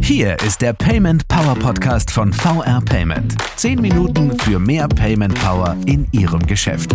Hier ist der Payment Power Podcast von VR Payment. 10 Minuten für mehr Payment Power in Ihrem Geschäft.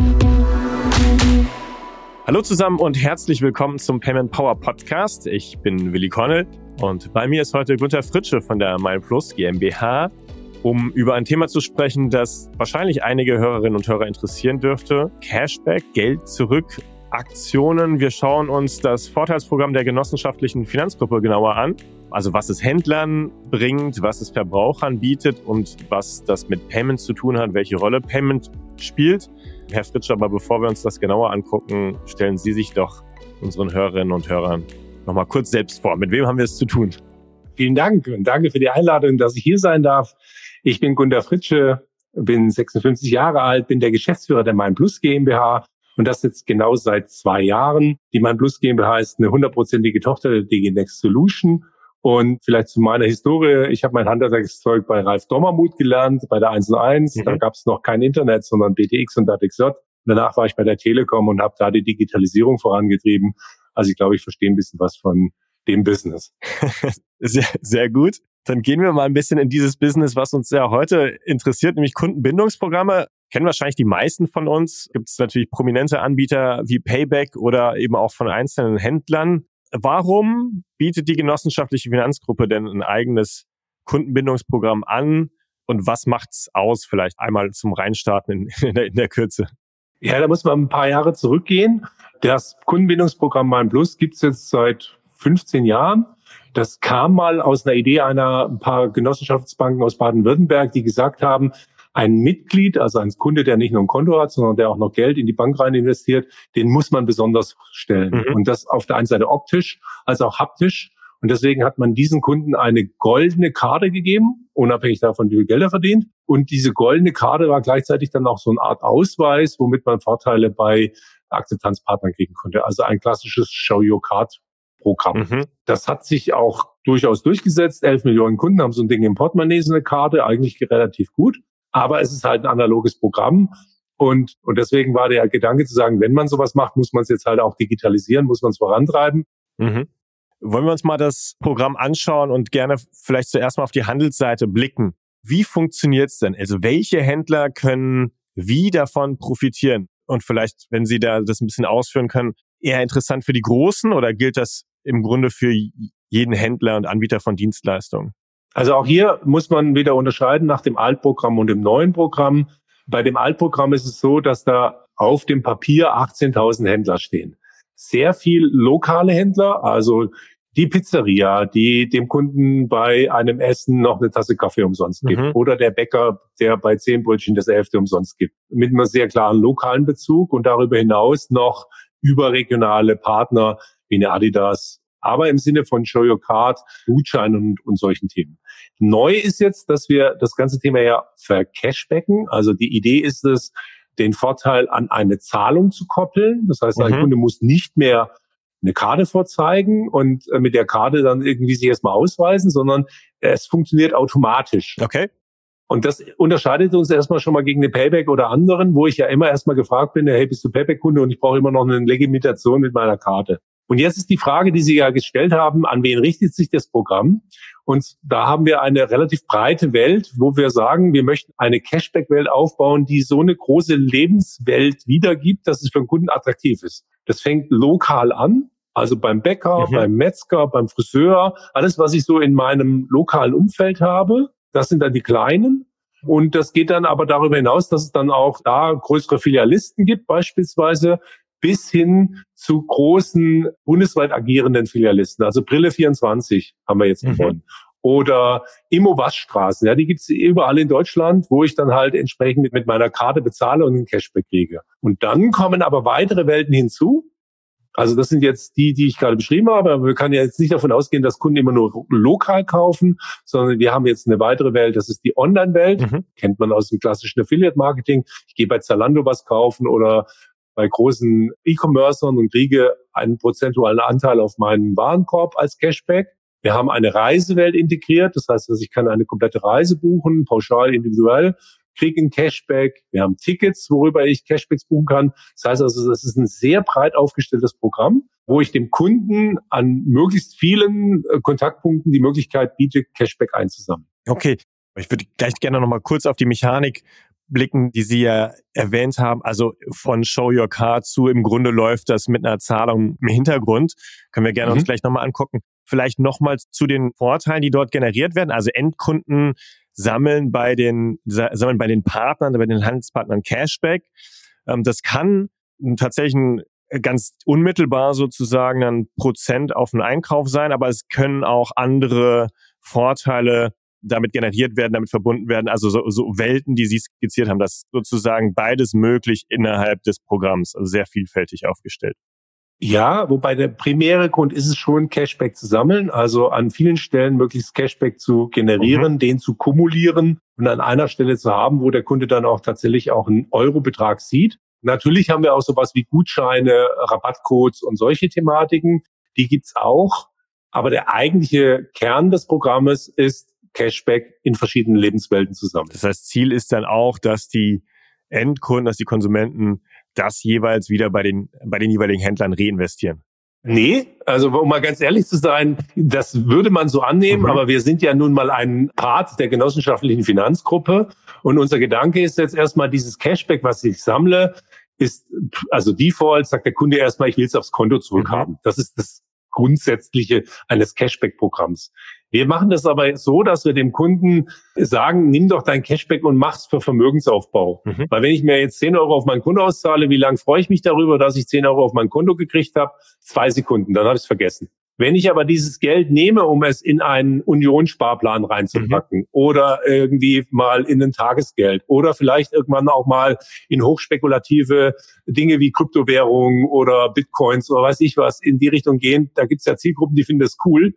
Hallo zusammen und herzlich willkommen zum Payment Power Podcast. Ich bin Willi Cornell und bei mir ist heute Günter Fritsche von der MilePlus GmbH, um über ein Thema zu sprechen, das wahrscheinlich einige Hörerinnen und Hörer interessieren dürfte. Cashback, Geld zurück, Aktionen. Wir schauen uns das Vorteilsprogramm der genossenschaftlichen Finanzgruppe genauer an. Also was es Händlern bringt, was es Verbrauchern bietet und was das mit Payment zu tun hat, welche Rolle Payment spielt. Herr Fritsche, aber bevor wir uns das genauer angucken, stellen Sie sich doch unseren Hörerinnen und Hörern nochmal kurz selbst vor. Mit wem haben wir es zu tun? Vielen Dank und danke für die Einladung, dass ich hier sein darf. Ich bin Günter Fritsche, bin 56 Jahre alt, bin der Geschäftsführer der MilePlus GmbH und das jetzt genau seit 2 Jahren. Die MilePlus GmbH ist eine 100%ige Tochter der DG Next Solution. Und vielleicht zu meiner Historie, ich habe mein Handwerkszeug bei Ralf Dommermuth gelernt, bei der 1&1. Da gab es noch kein Internet, sondern BTX und DATEX-J. Danach war ich bei der Telekom und habe da die Digitalisierung vorangetrieben. Also ich glaube, ich verstehe ein bisschen was von dem Business. Sehr, sehr gut. Dann gehen wir mal ein bisschen in dieses Business, was uns ja heute interessiert, nämlich Kundenbindungsprogramme. Kennen wahrscheinlich die meisten von uns. Gibt es natürlich prominente Anbieter wie Payback oder eben auch von einzelnen Händlern. Warum bietet die genossenschaftliche Finanzgruppe denn ein eigenes Kundenbindungsprogramm an und was macht's aus? Vielleicht einmal zum Reinstarten in der Kürze. Ja, da muss man ein paar Jahre zurückgehen. Das Kundenbindungsprogramm MilePlus gibt's jetzt seit 15 Jahren. Das kam mal aus einer Idee ein paar Genossenschaftsbanken aus Baden-Württemberg, die gesagt haben, ein Mitglied, also ein Kunde, der nicht nur ein Konto hat, sondern der auch noch Geld in die Bank rein investiert, den muss man besonders stellen. Und das auf der einen Seite optisch, als auch haptisch. Und deswegen hat man diesen Kunden eine goldene Karte gegeben, unabhängig davon, wie viel Geld er verdient. Und diese goldene Karte war gleichzeitig dann auch so eine Art Ausweis, womit man Vorteile bei Akzeptanzpartnern kriegen konnte. Also ein klassisches Show-Your-Card-Programm. Das hat sich auch durchaus durchgesetzt. 11 Millionen Kunden haben so ein Ding im Portemonnaie, so eine Karte, eigentlich relativ gut. Aber es ist halt ein analoges Programm. Und deswegen war der Gedanke zu sagen, wenn man sowas macht, muss man es jetzt halt auch digitalisieren, muss man es vorantreiben. Wollen wir uns mal das Programm anschauen und gerne vielleicht zuerst mal auf die Handelsseite blicken. Wie funktioniert es denn? Also welche Händler können wie davon profitieren? Und vielleicht, wenn Sie da das ein bisschen ausführen können, eher interessant für die Großen oder gilt das im Grunde für jeden Händler und Anbieter von Dienstleistungen? Also auch hier muss man wieder unterscheiden nach dem Altprogramm und dem neuen Programm. Bei dem Altprogramm ist es so, dass da auf dem Papier 18.000 Händler stehen. Sehr viel lokale Händler, also die Pizzeria, die dem Kunden bei einem Essen noch eine Tasse Kaffee umsonst gibt. Oder der Bäcker, der bei 10 Brötchen das 11. umsonst gibt. Mit einem sehr klaren lokalen Bezug und darüber hinaus noch überregionale Partner wie eine Adidas, aber im Sinne von Show Your Card, Gutscheinen und solchen Themen. Neu ist jetzt, dass wir das ganze Thema ja vercashbacken. Also die Idee ist es, den Vorteil an eine Zahlung zu koppeln. Das heißt, ein Kunde muss nicht mehr eine Karte vorzeigen und mit der Karte dann irgendwie sich erstmal ausweisen, sondern es funktioniert automatisch. Okay. Und das unterscheidet uns erstmal schon mal gegen eine Payback oder anderen, wo ich ja immer erstmal gefragt bin, hey, bist du Payback-Kunde und ich brauche immer noch eine Legitimation mit meiner Karte. Und jetzt ist die Frage, die Sie ja gestellt haben, an wen richtet sich das Programm? Und da haben wir eine relativ breite Welt, wo wir sagen, wir möchten eine Cashback-Welt aufbauen, die so eine große Lebenswelt wiedergibt, dass es für den Kunden attraktiv ist. Das fängt lokal an, also beim Bäcker, beim Metzger, beim Friseur, alles, was ich so in meinem lokalen Umfeld habe, das sind dann die Kleinen. Und das geht dann aber darüber hinaus, dass es dann auch da größere Filialisten gibt, beispielsweise, bis hin zu großen bundesweit agierenden Filialisten. Also Brille24 haben wir jetzt gewonnen. Oder Immo-Waschstraßen, ja, die gibt's überall in Deutschland, wo ich dann halt entsprechend mit meiner Karte bezahle und einen Cashback kriege. Und dann kommen aber weitere Welten hinzu. Also das sind jetzt die ich gerade beschrieben habe, aber wir können ja jetzt nicht davon ausgehen, dass Kunden immer nur lokal kaufen, sondern wir haben jetzt eine weitere Welt, das ist die Online-Welt. Kennt man aus dem klassischen Affiliate-Marketing. Ich gehe bei Zalando was kaufen oder bei großen E-Commercern und kriege einen prozentualen Anteil auf meinen Warenkorb als Cashback. Wir haben eine Reisewelt integriert, das heißt, dass ich kann eine komplette Reise buchen, pauschal, individuell, kriege ein Cashback. Wir haben Tickets, worüber ich Cashbacks buchen kann. Das heißt also, das ist ein sehr breit aufgestelltes Programm, wo ich dem Kunden an möglichst vielen Kontaktpunkten die Möglichkeit biete, Cashback einzusammeln. Okay, ich würde gleich gerne noch mal kurz auf die Mechanik blicken, die Sie ja erwähnt haben. Also von Show Your Card zu im Grunde läuft das mit einer Zahlung im Hintergrund. Können wir gerne uns gleich nochmal angucken. Vielleicht nochmal zu den Vorteilen, die dort generiert werden. Also Endkunden sammeln bei den Partnern, bei den Handelspartnern Cashback. Das kann tatsächlich ganz unmittelbar sozusagen ein Prozent auf den Einkauf sein, aber es können auch andere Vorteile damit generiert werden, damit verbunden werden, also so Welten, die Sie skizziert haben, das ist sozusagen beides möglich innerhalb des Programms, also sehr vielfältig aufgestellt. Ja, wobei der primäre Grund ist es schon, Cashback zu sammeln, also an vielen Stellen möglichst Cashback zu generieren, den zu kumulieren und an einer Stelle zu haben, wo der Kunde dann auch tatsächlich auch einen Eurobetrag sieht. Natürlich haben wir auch sowas wie Gutscheine, Rabattcodes und solche Thematiken, die gibt's auch, aber der eigentliche Kern des Programmes ist, Cashback in verschiedenen Lebenswelten zu sammeln. Das heißt, Ziel ist dann auch, dass die Endkunden, dass die Konsumenten das jeweils wieder bei den jeweiligen Händlern reinvestieren. Nee, also um mal ganz ehrlich zu sein, das würde man so annehmen, aber wir sind ja nun mal ein Part der genossenschaftlichen Finanzgruppe und unser Gedanke ist jetzt erstmal, dieses Cashback, was ich sammle, ist, also Default, sagt der Kunde erstmal, ich will es aufs Konto zurückhaben. Das ist das Grundsätzliche eines Cashback-Programms. Wir machen das aber so, dass wir dem Kunden sagen, nimm doch dein Cashback und mach's für Vermögensaufbau. Weil wenn ich mir jetzt 10 Euro auf mein Konto auszahle, wie lange freue ich mich darüber, dass ich 10 Euro auf mein Konto gekriegt habe? 2 Sekunden, dann habe ich es vergessen. Wenn ich aber dieses Geld nehme, um es in einen Unionssparplan reinzupacken oder irgendwie mal in ein Tagesgeld oder vielleicht irgendwann auch mal in hochspekulative Dinge wie Kryptowährungen oder Bitcoins oder weiß ich was in die Richtung gehen, da gibt's ja Zielgruppen, die finden das cool,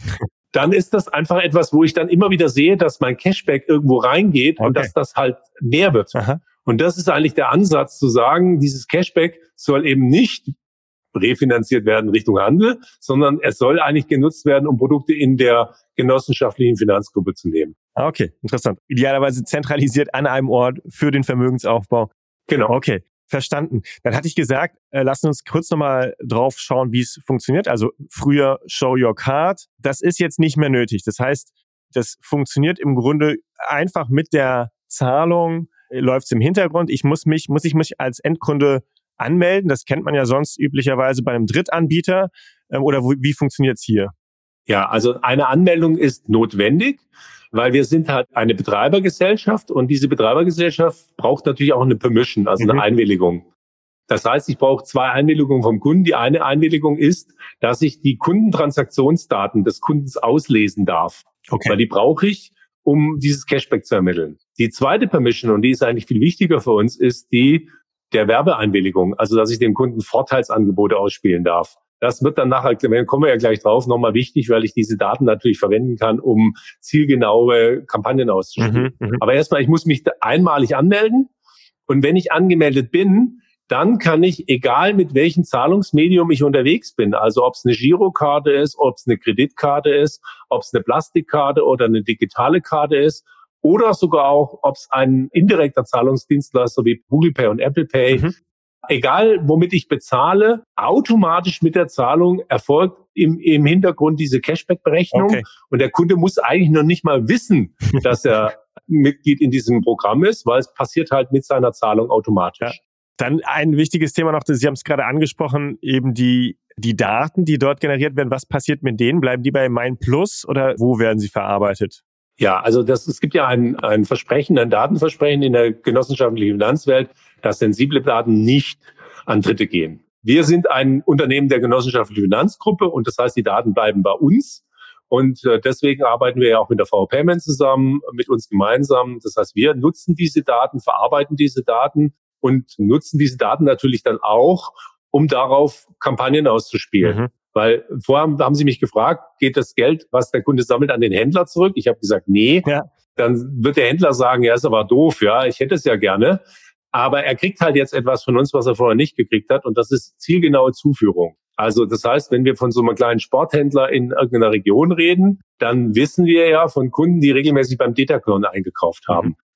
dann ist das einfach etwas, wo ich dann immer wieder sehe, dass mein Cashback irgendwo reingeht und dass das halt mehr wird. Und das ist eigentlich der Ansatz zu sagen, dieses Cashback soll eben nicht refinanziert werden Richtung Handel, sondern es soll eigentlich genutzt werden, um Produkte in der genossenschaftlichen Finanzgruppe zu nehmen. Okay, interessant. Idealerweise zentralisiert an einem Ort für den Vermögensaufbau. Genau. Okay, verstanden. Dann hatte ich gesagt, lassen uns kurz nochmal drauf schauen, wie es funktioniert. Also früher Show Your Card. Das ist jetzt nicht mehr nötig. Das heißt, das funktioniert im Grunde einfach mit der Zahlung, läuft es im Hintergrund. Muss ich mich als Endkunde anmelden? Das kennt man ja sonst üblicherweise bei einem Drittanbieter. Oder wie funktioniert es hier? Ja, also eine Anmeldung ist notwendig, weil wir sind halt eine Betreibergesellschaft und diese Betreibergesellschaft braucht natürlich auch eine Permission, also eine Einwilligung. Das heißt, ich brauche 2 Einwilligungen vom Kunden. Die eine Einwilligung ist, dass ich die Kundentransaktionsdaten des Kundens auslesen darf. Weil die brauche ich, um dieses Cashback zu ermitteln. Die zweite Permission, und die ist eigentlich viel wichtiger für uns, ist die der Werbeeinwilligung, also dass ich dem Kunden Vorteilsangebote ausspielen darf. Das wird dann nachher, kommen wir ja gleich drauf, nochmal wichtig, weil ich diese Daten natürlich verwenden kann, um zielgenaue Kampagnen auszuspielen. Aber erstmal, ich muss mich einmalig anmelden und wenn ich angemeldet bin, dann kann ich, egal mit welchem Zahlungsmedium ich unterwegs bin, also ob es eine Girokarte ist, ob es eine Kreditkarte ist, ob es eine Plastikkarte oder eine digitale Karte ist, oder sogar auch, ob es ein indirekter Zahlungsdienstleister wie Google Pay und Apple Pay, egal womit ich bezahle, automatisch mit der Zahlung erfolgt im Hintergrund diese Cashback-Berechnung. Und der Kunde muss eigentlich noch nicht mal wissen, dass er Mitglied in diesem Programm ist, weil es passiert halt mit seiner Zahlung automatisch. Ja. Dann ein wichtiges Thema noch, Sie haben es gerade angesprochen, eben die Daten, die dort generiert werden. Was passiert mit denen? Bleiben die bei MeinPlus oder wo werden sie verarbeitet? Ja, also es gibt ja ein Versprechen, ein Datenversprechen in der genossenschaftlichen Finanzwelt, dass sensible Daten nicht an Dritte gehen. Wir sind ein Unternehmen der genossenschaftlichen Finanzgruppe und das heißt, die Daten bleiben bei uns. Und deswegen arbeiten wir ja auch mit der VO Payment zusammen, mit uns gemeinsam. Das heißt, wir nutzen diese Daten, verarbeiten diese Daten und nutzen diese Daten natürlich dann auch, um darauf Kampagnen auszuspielen. Weil vorher haben Sie mich gefragt, geht das Geld, was der Kunde sammelt, an den Händler zurück? Ich habe gesagt, nee. Ja. Dann wird der Händler sagen, ja, ist aber doof, ja, ich hätte es ja gerne. Aber er kriegt halt jetzt etwas von uns, was er vorher nicht gekriegt hat. Und das ist zielgenaue Zuführung. Also das heißt, wenn wir von so einem kleinen Sporthändler in irgendeiner Region reden, dann wissen wir ja von Kunden, die regelmäßig beim Decathlon eingekauft haben. Und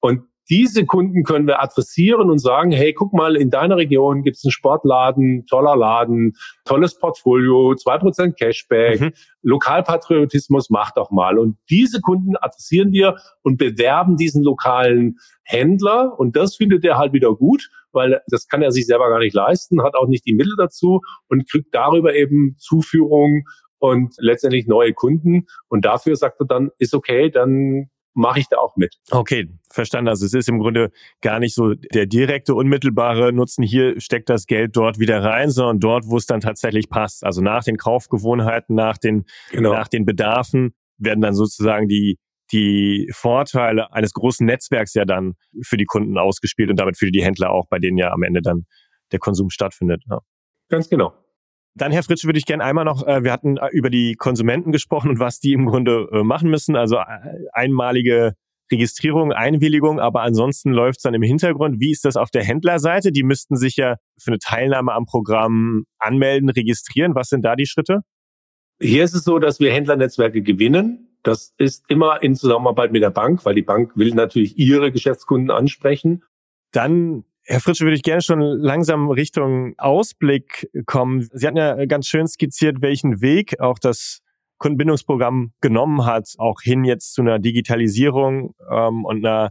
Diese Kunden können wir adressieren und sagen, hey, guck mal, in deiner Region gibt es einen Sportladen, toller Laden, tolles Portfolio, 2% Cashback, Lokalpatriotismus, mach doch mal. Und diese Kunden adressieren wir und bewerben diesen lokalen Händler. Und das findet er halt wieder gut, weil das kann er sich selber gar nicht leisten, hat auch nicht die Mittel dazu und kriegt darüber eben Zuführung und letztendlich neue Kunden. Und dafür sagt er dann, ist okay, dann mache ich da auch mit. Okay, verstanden. Also es ist im Grunde gar nicht so der direkte, unmittelbare Nutzen. Hier steckt das Geld dort wieder rein, sondern dort, wo es dann tatsächlich passt. Also nach den Kaufgewohnheiten, nach den Bedarfen werden dann sozusagen die Vorteile eines großen Netzwerks ja dann für die Kunden ausgespielt und damit für die Händler auch, bei denen ja am Ende dann der Konsum stattfindet. Ja. Ganz genau. Dann, Herr Fritsche, würde ich gerne einmal noch, wir hatten über die Konsumenten gesprochen und was die im Grunde machen müssen. Also einmalige Registrierung, Einwilligung, aber ansonsten läuft es dann im Hintergrund. Wie ist das auf der Händlerseite? Die müssten sich ja für eine Teilnahme am Programm anmelden, registrieren. Was sind da die Schritte? Hier ist es so, dass wir Händlernetzwerke gewinnen. Das ist immer in Zusammenarbeit mit der Bank, weil die Bank will natürlich ihre Geschäftskunden ansprechen. Dann, Herr Fritsche, würde ich gerne schon langsam Richtung Ausblick kommen. Sie hatten ja ganz schön skizziert, welchen Weg auch das Kundenbindungsprogramm genommen hat, auch hin jetzt zu einer Digitalisierung und einer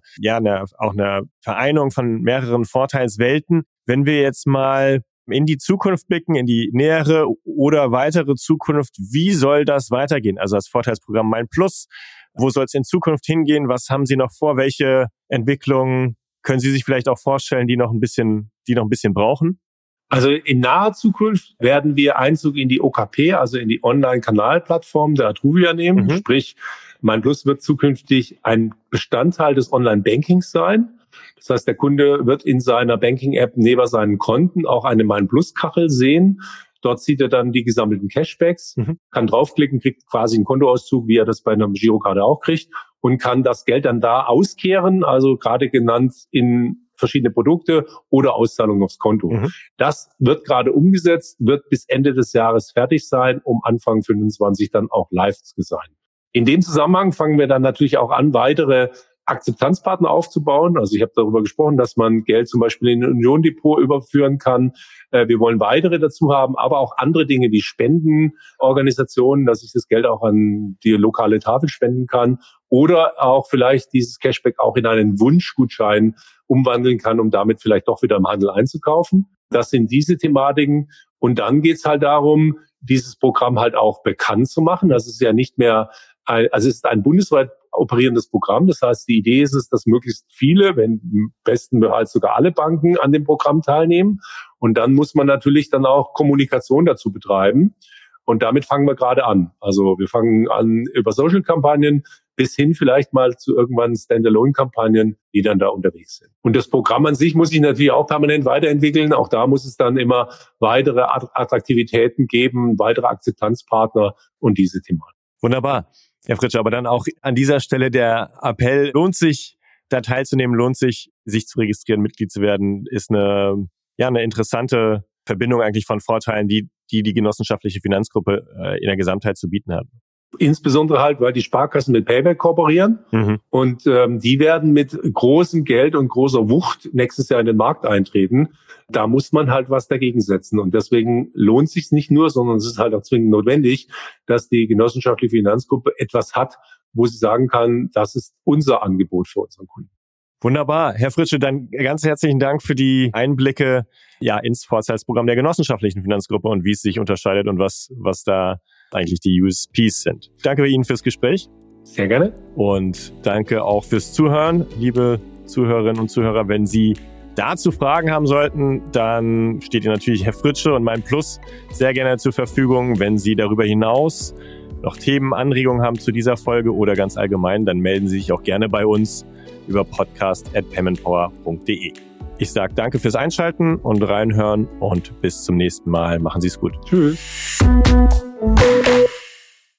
Vereinung von mehreren Vorteilswelten. Wenn wir jetzt mal in die Zukunft blicken, in die nähere oder weitere Zukunft, wie soll das weitergehen? Also das Vorteilsprogramm Mein Plus, wo soll es in Zukunft hingehen? Was haben Sie noch vor? Welche Entwicklungen können Sie sich vielleicht auch vorstellen, die noch ein bisschen brauchen? Also in naher Zukunft werden wir Einzug in die OKP, also in die Online-Kanalplattform der Atruvia nehmen. Sprich, Mein Plus wird zukünftig ein Bestandteil des Online-Bankings sein. Das heißt, der Kunde wird in seiner Banking-App neben seinen Konten auch eine Mein Plus-Kachel sehen. Dort sieht er dann die gesammelten Cashbacks, kann draufklicken, kriegt quasi einen Kontoauszug, wie er das bei einer Girokarte auch kriegt, und kann das Geld dann da auskehren, also gerade genannt in verschiedene Produkte oder Auszahlungen aufs Konto. Das wird gerade umgesetzt, wird bis Ende des Jahres fertig sein, um Anfang 25 dann auch live zu sein. In dem Zusammenhang fangen wir dann natürlich auch an, weitere Akzeptanzpartner aufzubauen. Also ich habe darüber gesprochen, dass man Geld zum Beispiel in ein Union-Depot überführen kann. Wir wollen weitere dazu haben, aber auch andere Dinge wie Spendenorganisationen, dass ich das Geld auch an die lokale Tafel spenden kann oder auch vielleicht dieses Cashback auch in einen Wunschgutschein umwandeln kann, um damit vielleicht doch wieder im Handel einzukaufen. Das sind diese Thematiken. Und dann geht's halt darum, dieses Programm halt auch bekannt zu machen. Das ist ja nicht mehr es ist ein bundesweit operierendes Programm. Das heißt, die Idee ist es, dass möglichst viele, wenn im besten Fall sogar alle Banken an dem Programm teilnehmen. Und dann muss man natürlich dann auch Kommunikation dazu betreiben. Und damit fangen wir gerade an. Also wir fangen an über Social-Kampagnen bis hin vielleicht mal zu irgendwann Standalone-Kampagnen, die dann da unterwegs sind. Und das Programm an sich muss sich natürlich auch permanent weiterentwickeln. Auch da muss es dann immer weitere Attraktivitäten geben, weitere Akzeptanzpartner und diese Thematik. Wunderbar. Herr Fritsche, aber dann auch an dieser Stelle der Appell, lohnt sich, da teilzunehmen, lohnt sich zu registrieren, Mitglied zu werden, ist eine interessante Verbindung eigentlich von Vorteilen, die genossenschaftliche Finanzgruppe in der Gesamtheit zu bieten hat. Insbesondere halt, weil die Sparkassen mit Payback kooperieren und die werden mit großem Geld und großer Wucht nächstes Jahr in den Markt eintreten. Da muss man halt was dagegen setzen und deswegen lohnt sich nicht nur, sondern es ist halt auch zwingend notwendig, dass die genossenschaftliche Finanzgruppe etwas hat, wo sie sagen kann, das ist unser Angebot für unseren Kunden. Wunderbar. Herr Fritsche, dann ganz herzlichen Dank für die Einblicke ins Vorteilsprogramm der genossenschaftlichen Finanzgruppe und wie es sich unterscheidet und was da eigentlich die USPs sind. Danke Ihnen fürs Gespräch. Sehr gerne. Und danke auch fürs Zuhören, liebe Zuhörerinnen und Zuhörer. Wenn Sie dazu Fragen haben sollten, dann steht Ihnen natürlich Herr Fritsche und Mein Plus sehr gerne zur Verfügung. Wenn Sie darüber hinaus noch Themen, Anregungen haben zu dieser Folge oder ganz allgemein, dann melden Sie sich auch gerne bei uns über podcast@paymentpower.de. Ich sage danke fürs Einschalten und reinhören und bis zum nächsten Mal. Machen Sie es gut. Tschüss.